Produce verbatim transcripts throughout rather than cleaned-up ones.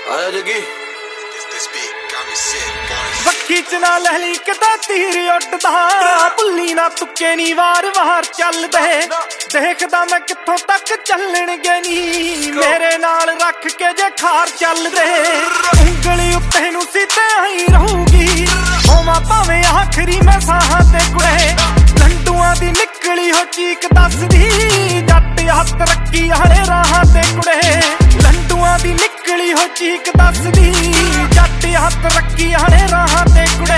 वक्की च ना लहली किता तीर उड्डदा भुल्ली ना तुक्के नी वार वार चलदे देखदा मैं कित्थों तक चलणगे नी मेरे नाल रख के जे खार चलदे उंगली उत्ते नूं सीते आई रहूगी होवां भावें आखरी मैं साहां ते कुड़े लंडुआं दी निकली हो चीक दसदी जट हत्थ रखी आले राहां ते कुड़े लंडुआं दी निकली हो चीक दसदी जट हत्थ रखी आले राहां ते कुड़े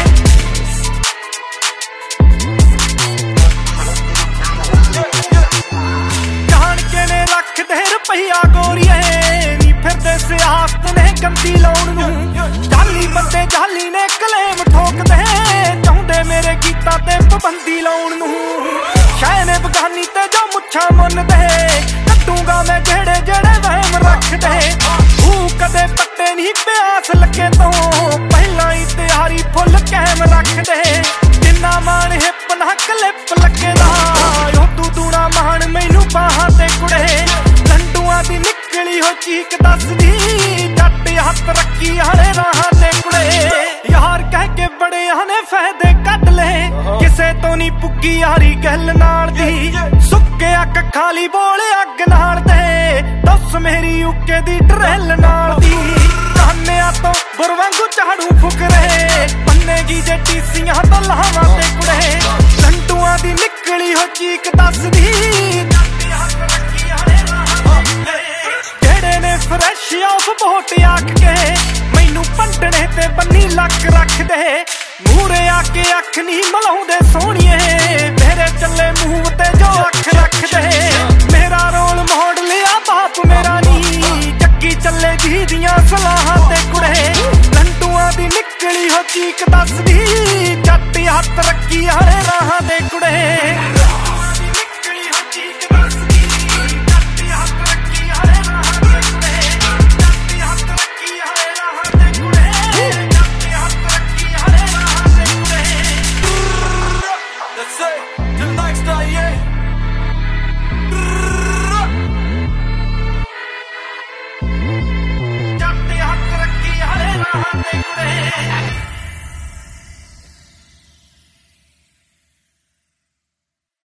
जान के ने रख दे रुपया गोरीए नी फिरदे सियासत ने गंदी लाउण नूं जाली बंदे जाली ने कलेम ठोकदे चाहुंदे मेरे गीतां ते पाबंदी लाउण नूं शायने बगानी ते जो मुच्छां मुन्नदे कट्टूंगा मैं जेड़े जेड़े वहम रखदे तू कदे पत्ते नहीं प्यास लगे तो पहला ही तैयारी फुल कैम रखदे जिन्ना मान हिप ना क्लिप लगेदा ओ तू दूना मान मैनू बाहां ते कुड़े लंडुआं दी निकली हो चीक दसदी जट हत्थ रखी आले राहां ते कुड़े यार कह के बड़े ने फायदे कट ले किसे तो नहीं पुगी यारी गल नाल दी सुक्के अक खाली बोले अग नाल दे दस मेरी उके दी ड्रिल नाल दी कान्या तो बुरवांगू झाड़ू फुकरे बन्नेगी जे टीसियां तो लावां ते कुड़े लंडुआं दी निकली हो चीक दसदी जेड़े ने फ्रैश ऑफ बोट आख के मैनू पंडने ते बन्नी लक रख दे मूरे आके अख नहीं मलाउंदे सोहणिए मेरे चले मूंह ते जो अख रख दे मेरा रोल मोड़ लिया बाप मेरा नी जक्की चले जी दियां सलाहां ते कुड़े लंडुआं दी निकली हो चीक दसदी जट हत्थ रखी आले